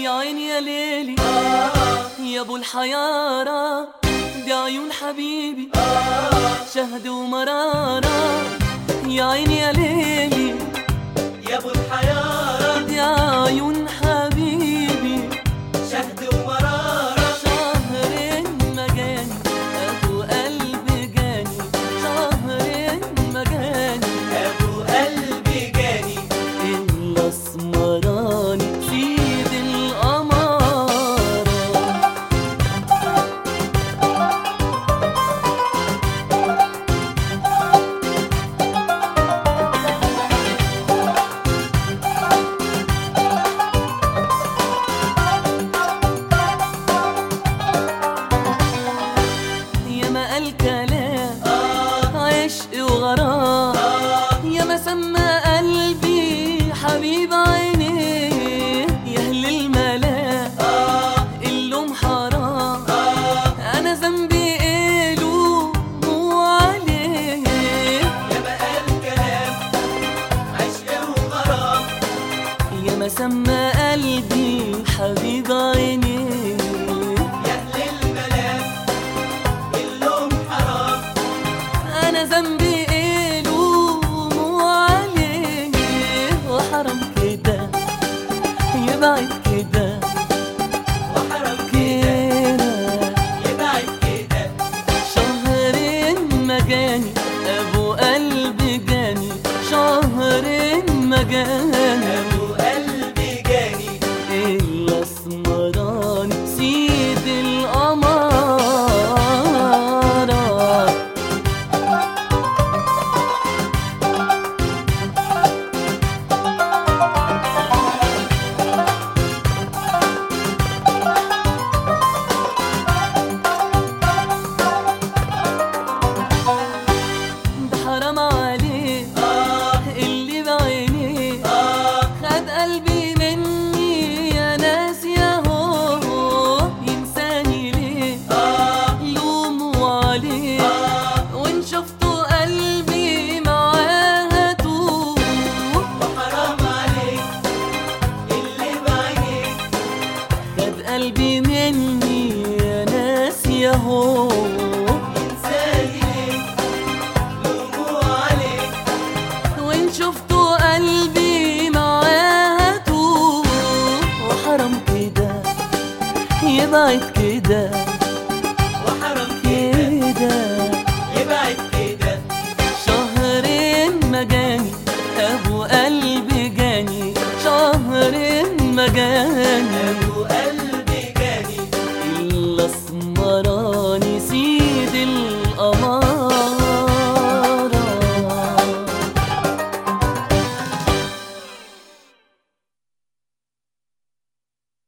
يا عيني يا ليلي يا ابو الحيارة، دي عيون حبيبي شهد ومرارة. يا عيني يا ليلي يا ابو الحيارة، دي عيون حبيبي شهد ومرارة. شهر مجاني ابو قلبي جاني، شهر مجاني ابو قلبي جاني، الاسمراني سيد القمارة. يا ما قال كلام عشق وغرام، يا ما سمى قلبي حبيب عينيه. يا اهل الملا اللوم حرام، انا ذنبي ايه لوموا عليه. يا ما قال كلام عشق وغرام، يا ما سمى قلبي حبيب عينيه. يا اهل الملام اللوم حرام، انا ذنبي ايه لوموا عليه. وحرام كده يبعد كده، وحرام كده كده يبعد كده. شهر مجاني ابو قلبي جاني، شهر مجاني ابو قلبي جاني، الاسمراني سيد القمارة. ده حرام عليه اللي بعينيه، خد قلبي مني يا ناس يا هو. ينساني ليه لوموا عليه، وان شفتوا قلبي معاها توه. وحرام عليك اللي بعينيك، خد قلبي مني يا ناس يا هو. انساني ليك لوموا عليك. وان شفتوا قلبي معاها توه. وحرام كده يبعد كده، وحرام كده كده يبعد كده. شهر مجاني ابو قلبي جاني، شهر مجاني ابو قلبي جاني، الاسمراني سيد القمر.